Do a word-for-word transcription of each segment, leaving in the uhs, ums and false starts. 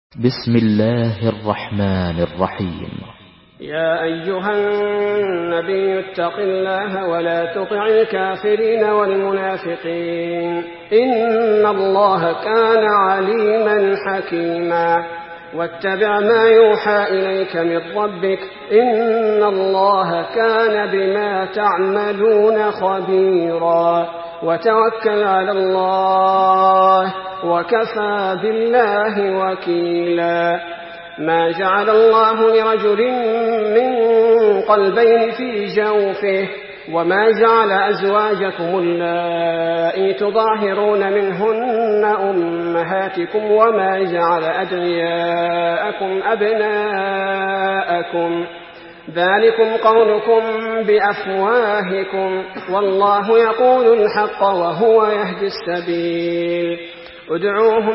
بسم الله الرحمن الرحيم. يا أيها النبي اتق الله ولا تطع الكافرين والمنافقين إن الله كان عليما حكيما واتبع ما يوحى إليك من ربك إن الله كان بما تعملون خبيرا وتوكل على الله وكفى بالله وكيلا. ما جعل الله لرجل من قلبين في جوفه وما جعل أزواجكم اللائي تظاهرون منهن أمهاتكم وما جعل أدعياءكم أبناءكم ذلكم قولكم بأفواهكم والله يقول الحق وهو يهدي السبيل. ادعوهم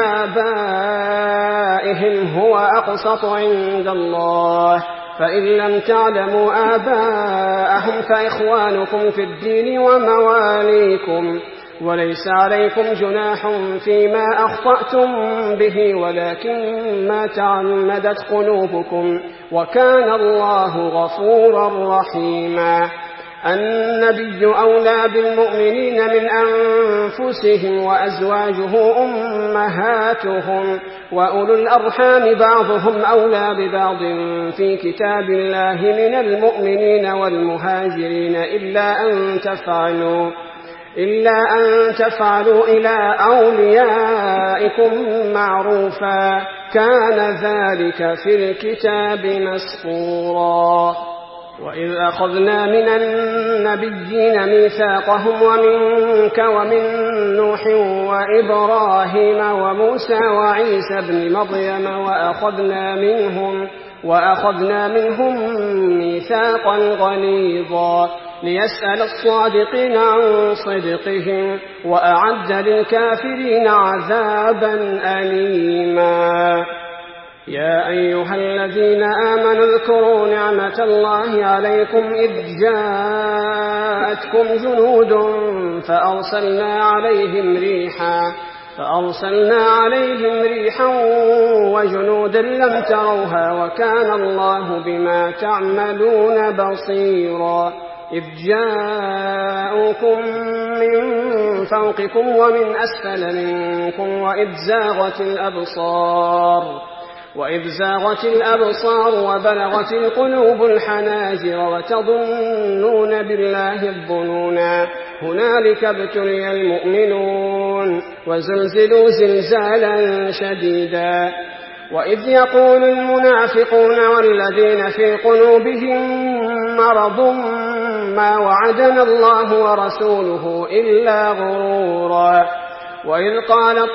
لآبائهم هو أقسط عند الله فإن لم تعلموا آباءهم فإخوانكم في الدين ومواليكم وليس عليكم جناح فيما أخطأتم به ولكن ما تعمدت قلوبكم وكان الله غفورا رحيما. النبي أولى بالمؤمنين من أنفسهم وأزواجه أمهاتهم وأولو الأرحام بعضهم أولى ببعض في كتاب الله من المؤمنين والمهاجرين إلا أن تفعلوا إلا أن تفعلوا إلى أوليائكم معروفا كان ذلك في الكتاب مسطورا. وإذ أخذنا من النبيين ميثاقهم ومنك ومن نوح وإبراهيم وموسى وعيسى بن مريم وأخذنا منهم وأخذنا منهم ميثاقا غليظا ليسأل الصادقين عن صدقهم وأعد للكافرين عذابا أليما. يا أيها الذين آمنوا اذكروا نعمة الله عليكم إذ جاءتكم جنود فأرسلنا عليهم ريحا فأرسلنا عليهم ريحا وجنودا لم تروها وكان الله بما تعملون بصيرا. إذ جاءوكم من فوقكم ومن أسفل منكم وإذ زاغت الأبصار وإذ زاغت الأبصار وبلغت القلوب الحناجر وتظنون بالله الظنونا هنالك ابتلي المؤمنون وزلزلوا زلزالا شديدا. وإذ يقول المنافقون والذين في قلوبهم مرض ما وعدنا الله ورسوله إلا غرورا. وإذ قالت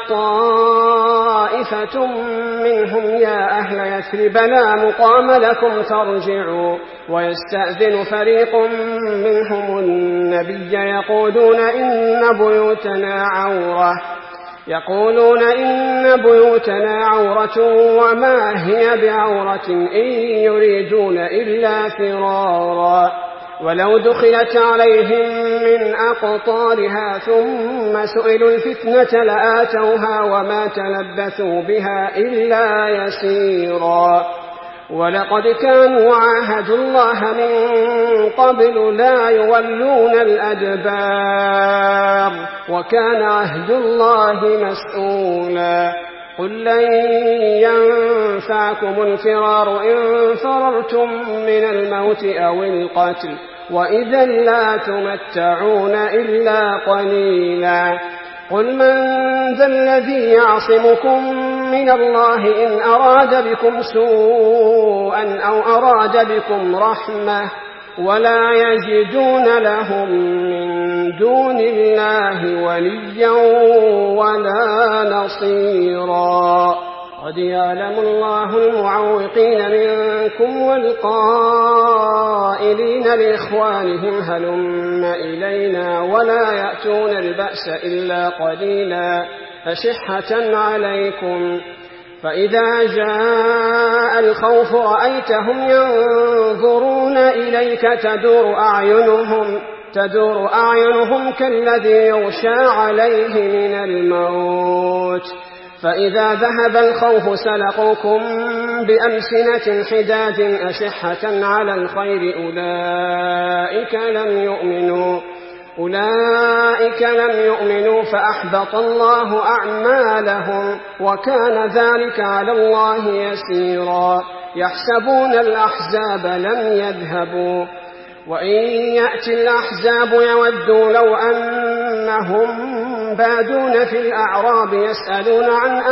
طائفة منهم يا أهل يثرب لا مقام لكم فارجعوا ويستأذن فريق منهم النبي يقولون إن بيوتنا عورة يقولون إن بيوتنا عورة وما هي بعورة إن يريدون إلا فرارا ولو دخلت عليهم من أقطارها ثم سئلوا الفتنة لآتوها وما تلبثوا بها إلا يسيرا. ولقد كانوا عاهدوا الله من قبل لا يولون الأدبار وكان عهد الله مسؤولا. قل لن ينفعكم الفرار إن فررتم من الموت أو القتل وإذا لا تمتعون إلا قليلا. قل من ذا الذي يعصمكم من الله إن أراد بكم سوءا أو أراد بكم رحمة ولا يجدون لهم من دون الله وليا ولا نصيرا. قد يعلم الله المعوقين منكم والقائلين لإخوانهم هلم إلينا ولا يأتون البأس إلا قليلا أشحة عليكم. فإذا جاء الخوف رأيتهم ينظرون إليك تدور أعينهم تدور أعينهم كالذي يغشى عليه من الموت فإذا ذهب الخوف سلقوكم بألسنة حداد أشحة على الخير أولئك لم يؤمنوا أولئك لم يؤمنوا فأحبط الله أعمالهم وكان ذلك على الله يسيرا. يحسبون الأحزاب لم يذهبوا وإن يأتي الأحزاب يودوا لو أنهم بادون في الأعراب يسألون عن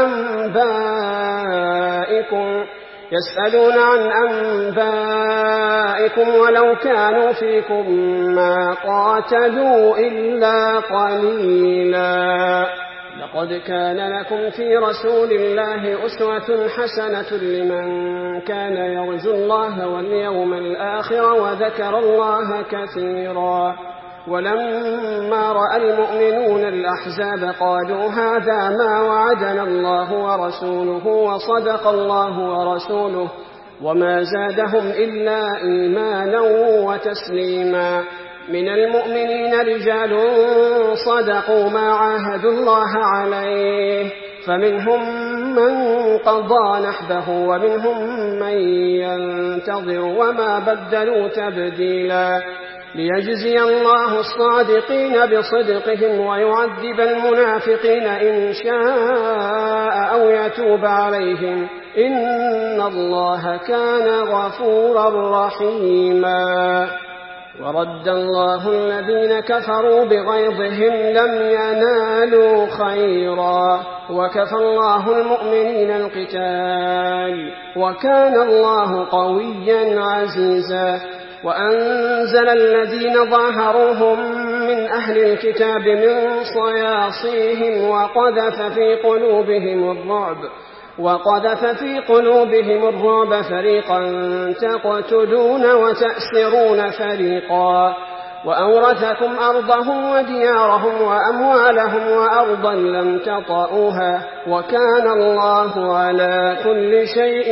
أنبائكم يسألون عن أنبائكم ولو كانوا فيكم ما قاتلوا إلا قليلا. لقد كان لكم في رسول الله أسوة حسنة لمن كان يرجو الله واليوم الآخر وذكر الله كثيرا. ولما رأى المؤمنون الأحزاب قالوا هذا ما وعدنا الله ورسوله وصدق الله ورسوله وما زادهم إلا إيمانا وتسليما. من المؤمنين رجال صدقوا ما عاهدوا الله عليه فمنهم من قضى نحبه ومنهم من ينتظر وما بدلوا تبديلا. ليجزي الله الصادقين بصدقهم ويعذب المنافقين إن شاء أو يتوب عليهم إن الله كان غفورا رحيما. ورد الله الذين كفروا بغيظهم لم ينالوا خيرا وكفى الله المؤمنين القتال وكان الله قويا عزيزا. وأنزل الذين ظاهروهم من أهل الكتاب من صياصيهم وقذف في قلوبهم الرعب وقذف في قلوبهم الرعب فريقا تقتلون وتأسرون فريقا. وأورثكم أرضهم وديارهم وأموالهم وأرضا لم تطئوها وكان الله على كل شيء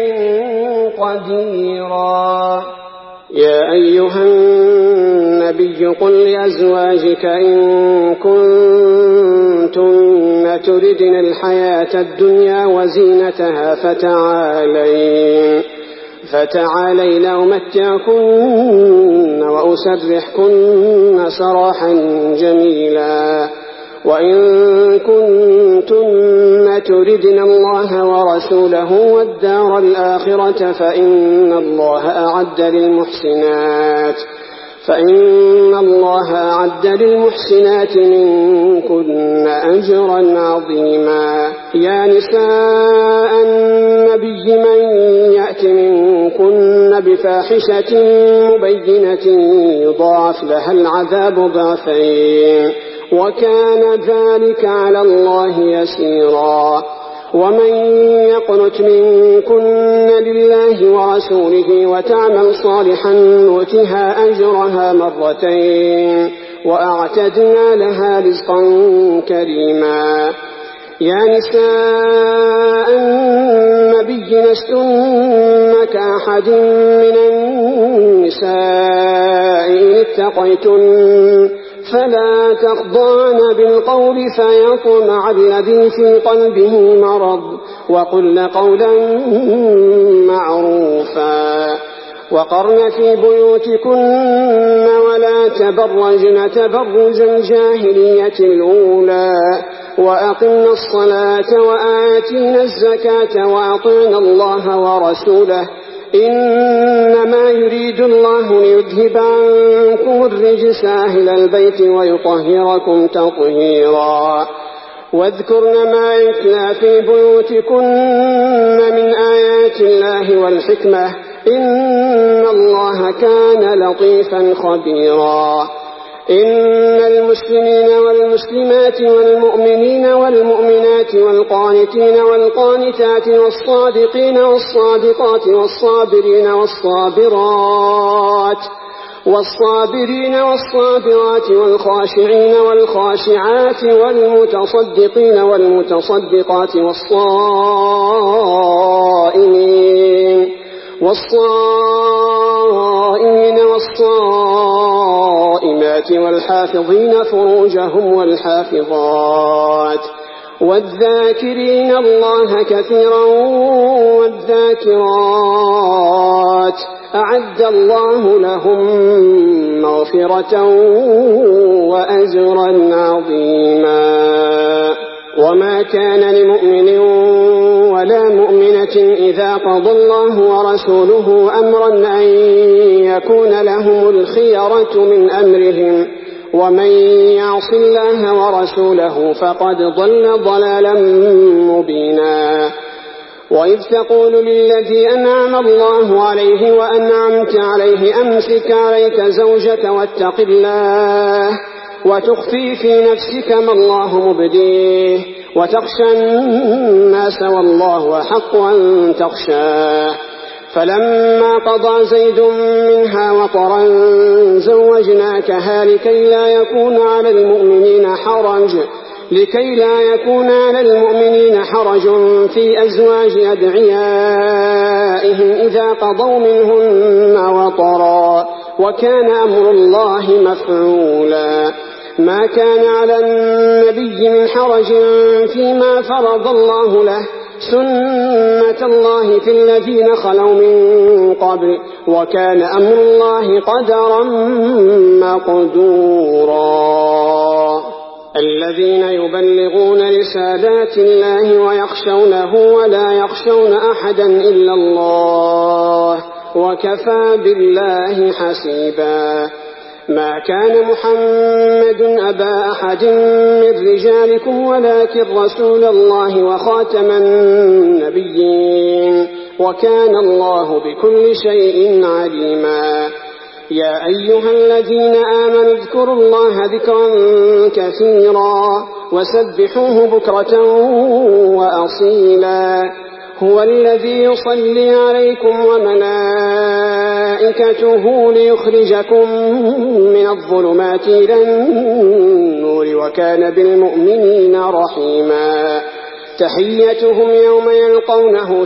قديرا. يا أيها النبي قل لأزواجك إن كنتن تردن الحياة الدنيا وزينتها فتعالين فتعالين أمتعكن وأسرحكن سراحا جميلا. وإن كنتن تردن الله ورسوله والدار الآخرة فإن الله أعد للمحسنات فإن الله أعد للمحسنات منكن أجرا عظيما. يا نساء النبي من يأت منكن بفاحشة مبينة يضاعف لها العذاب ضعفين وكان ذلك على الله يسيرا. ومن يقنت منكن لله ورسوله وتعمل صالحا نؤتها أجرها مرتين وأعتدنا لها رزقا كريما. يا نساء النبي لستن كأحد من النساء إن اتقيتن فلا تخضعن بالقول فيطمع الذي في قلبه مرض وقلن قولا معروفا. وقرن في بيوتكن ولا تبرجن تبرج الجاهلية الأولى وأقمنا الصلاة وآتينا الزكاة وأطعنا الله ورسوله إنما يريد الله ليذهب عنكم الرجس أهل البيت ويطهركم تطهيرا. واذكرن ما يتلى في بيوتكن من آيات الله والحكمة إن الله كان لطيفا خبيرا. إن المسلمين والمسلمات والمؤمنين والمؤمنات والقانتين والقانتات والصادقين والصادقات والصابرين والصابرات والصابرين والصابرات والخاشعين والخاشعات والمتصدقين والمتصدقات والصائمين والصائمين والصائمات والحافظين فروجهم والحافظات والذاكرين الله كثيرا والذاكرات أعد الله لهم مغفرة وأجرا عظيما. وما كان لمؤمن ولا مؤمنة إذا قضى الله ورسوله أمرا أن يكون لهم الخيرة من أمرهم ومن يعص الله ورسوله فقد ضل ضلالا مبينا. وإذ تقول للذي أنعم الله عليه وأنعمت عليه أمسك عليك زوجك واتق الله وتخفي في نفسك ما الله مبديه وتخشى الناس والله أحق أن تخشاه. فلما قضى زيد منها وطرا زوجناكها لكي لا يكون على المؤمنين حرج لكي لا يكون على المؤمنين حرج في أزواج أدعيائهم إذا قضوا منهن وطرا وكان أمر الله مفعولا. ما كان على النبي من حرج فيما فرض الله له سنة الله في الذين خلوا من قبل وكان أمر الله قدرا مقدورا. الذين يبلغون رسالات الله ويخشونه ولا يخشون أحدا إلا الله وكفى بالله حسيبا. ما كان محمد أبا أحد من رجالكم ولكن رسول الله وخاتم النبيين وكان الله بكل شيء عليما. يا أيها الذين آمنوا اذكروا الله ذكرا كثيرا وسبحوه بكرة وأصيلا. هو الذي يصلي عليكم وملائكته ليخرجكم من الظلمات إلى النور وكان بالمؤمنين رحيما. تحيتهم يوم يلقونه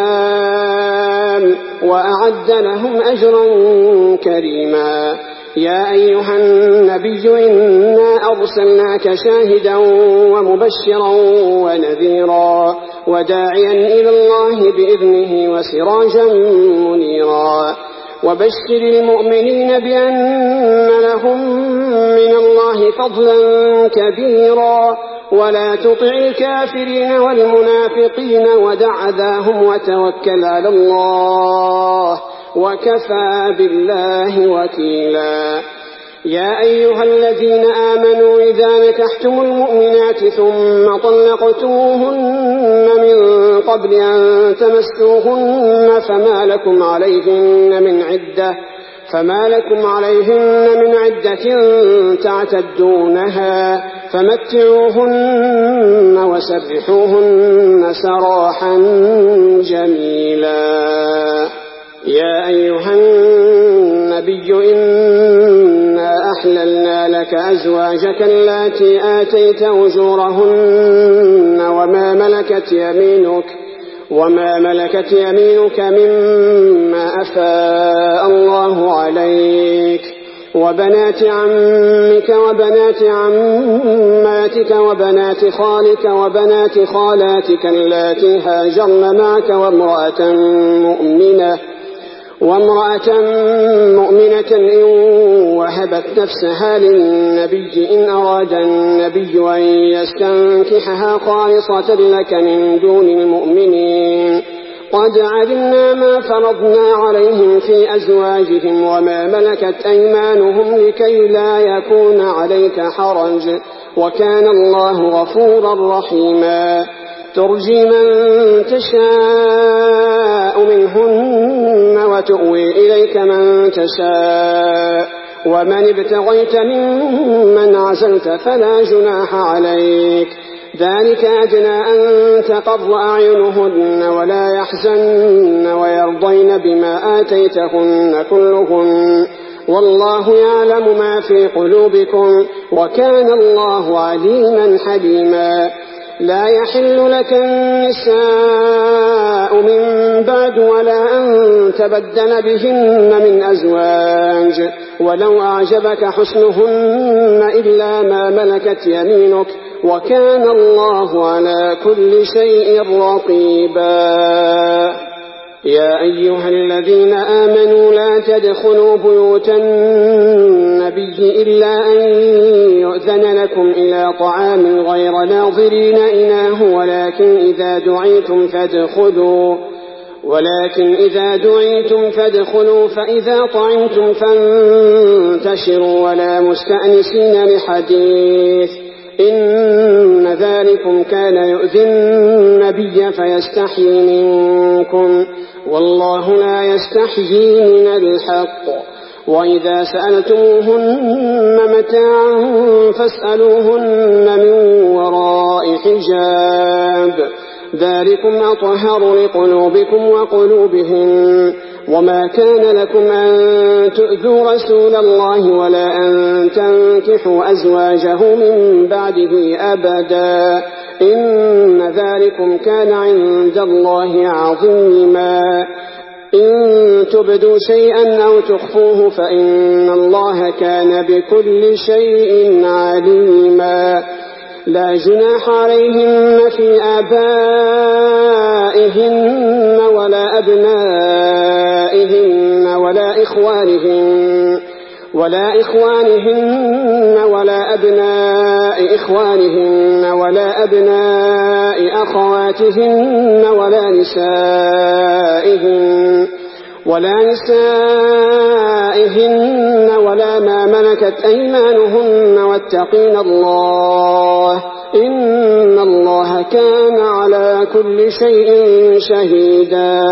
سلام وأعد لهم أجرا كريما. يا أيها النبي إنا أرسلناك شاهدا ومبشرا ونذيرا وداعيا إلى الله بإذنه وسراجا منيرا. وبشر المؤمنين بأن لهم من الله فضلا كبيرا ولا تطع الكافرين والمنافقين ودع ذاهم وتوكل على الله وكفى بالله وكيلا. يا أيها الذين آمنوا إذا نكحتم المؤمنات ثم طلقتموهن من قبل أن تمسوهن فما لكم عليهن من عدة فما لكم عليهن من عدة تعتدونها فمتعوهن وسرحوهن سراحا جميلا. يا أيها النبي إنا أحللنا لك أزواجك اللاتي آتيت أجورهن وما ملكت يمينك وما ملكت يمينك مما أفاء الله عليك وبنات عمك وبنات عماتك وبنات خالك وبنات خالاتك اللاتي هاجرن معك وامرأة مؤمنة وامرأة مؤمنة إن وهبت نفسها للنبي إن أراد النبي أن يستنكحها خالصة لك من دون المؤمنين. قد علمنا ما فرضنا عليهم في أزواجهم وما ملكت أيمانهم لكي لا يكون عليك حرج وكان الله غفورا رحيما. ترجي من تشاء منهن وتؤوي إليك من تشاء ومن ابتغيت ممن عزلت فلا جناح عليك. ذلك أدنى أن تقر أعينهن ولا يحزن ويرضين بما آتيتهن كلهن والله يعلم ما في قلوبكم وكان الله عليما حليما. لا يحل لك النساء من بعد ولا أن تبدل بهن من أزواج ولو أعجبك حسنهن إلا ما ملكت يمينك وكان الله على كل شيء رقيبا. يا أيها الذين آمنوا لا تدخلوا بيوت النبي إلا أن يؤذن لكم إلى طعام غير ناظرين إناه ولكن إذا دعيتم فادخلوا ولكن إذا دعيتم فادخلوا فإذا طعمتم فانتشروا ولا مستأنسين لحديث إن ذلكم كان يؤذي النبي فيستحيي منكم والله لا يستحيي من الحق. وإذا سألتموهن متاعا فاسألوهن من وراء حجاب ذلكم أطهر لقلوبكم وقلوبهم. وما كان لكم أن تؤذوا رسول الله ولا أن تنكحوا أزواجه من بعده أبدا إن ذلكم كان عند الله عظيما. إن تبدوا شيئا أو تخفوه فإن الله كان بكل شيء عليما. لا جناح عليهن في آبائهن ولا أبنائهن ولا إخوانهن ولا إخوانهن ولا أبناء إخوانهن ولا أبناء أخواتهن ولا نسائهن ولا نسائهن ولا ما ملكت أيمانهن واتقين الله إن الله كان على كل شيء شهيدا.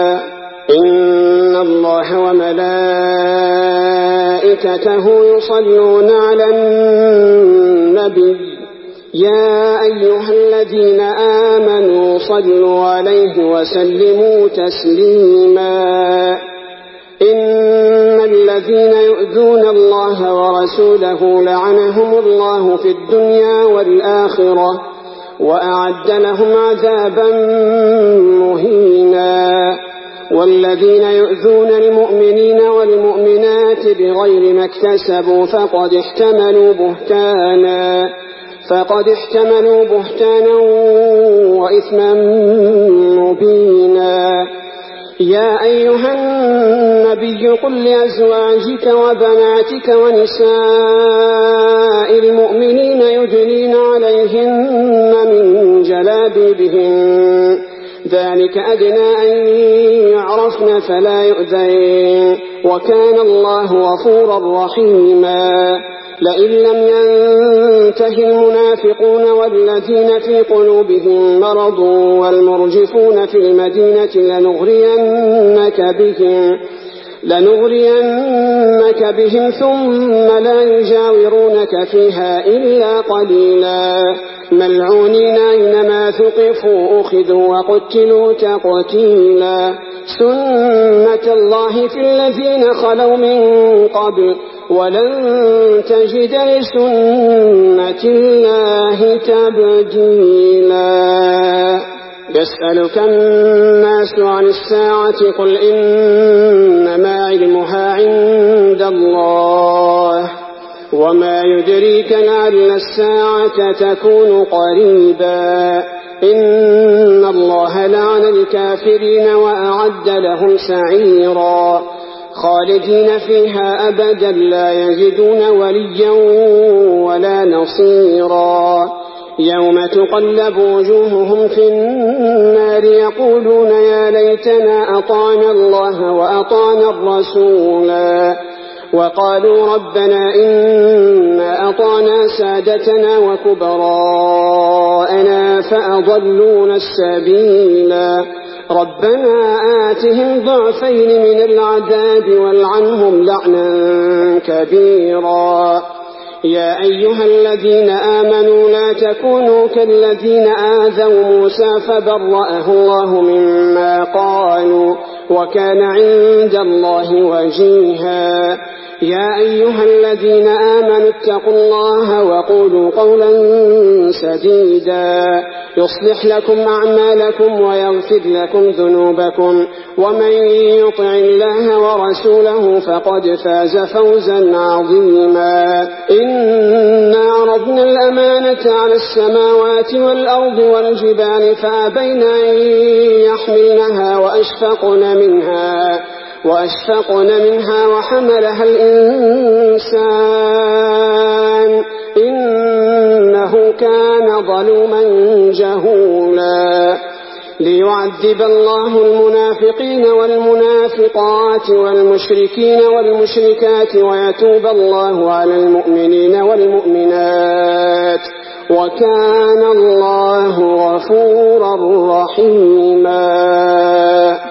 إن الله وملائكته يصلون على النبي يا أيها الذين آمنوا صلوا عليه وسلموا تسليما. إن الذين يؤذون الله ورسوله لعنهم الله في الدنيا والآخرة وأعد لهم عذابا مهينا. والذين يؤذون المؤمنين والمؤمنات بغير ما اكتسبوا فقد احتملوا بهتانا فقد احتملوا بهتانا وإثما مبينا. يا أيها النبي قل لأزواجك وبناتك ونساء المؤمنين يدنين عليهن من جلابيبهن ذلك أدنى أن يعرفن فلا يؤذين وكان الله غفورا رحيما. لئن لم ينته المنافقون والذين في قلوبهم مرض والمرجفون في المدينة لنغرينك بهم لنغرينك بهم ثم لا يجاورونك فيها إلا قليلا ملعونين أينما ثقفوا أخذوا وقتلوا تقتيلا. سنة الله في الذين خلوا من قبل ولن تجد لسنة الله تبديلا. يسألك الناس عن الساعة قل إنما علمها عند الله وما يدريك لعل الساعة تكون قريبا. إن الله لعن الكافرين وأعد لهم سعيرا خالدين فيها أبدا لا يجدون وليا ولا نصيرا. يوم تقلب وجوههم في النار يقولون يا ليتنا أطعنا الله وأطعنا الرسولا وقالوا ربنا إنا أطعنا سادتنا وكبراءنا فأضلونا السبيلا. ربنا آتهم ضعفين من العذاب والعنهم لعنا كبيرا. يا أيها الذين آمنوا لا تكونوا كالذين آذوا موسى فبرأه الله مما قالوا وكان عند الله وجيها. يا أيها الذين آمنوا اتقوا الله وقولوا قولا سديدا يصلح لكم أعمالكم ويغفر لكم ذنوبكم ومن يطع الله ورسوله فقد فاز فوزا عظيما. إنا عرضنا الأمانة على السماوات والأرض والجبال فأبين أن يحملنها وأشفقن منها وأشفقن منها وحملها الإنسان إنه كان ظلوما جهولا. ليعذب الله المنافقين والمنافقات والمشركين والمشركات ويتوب الله على المؤمنين والمؤمنات وكان الله غفورا رحيما.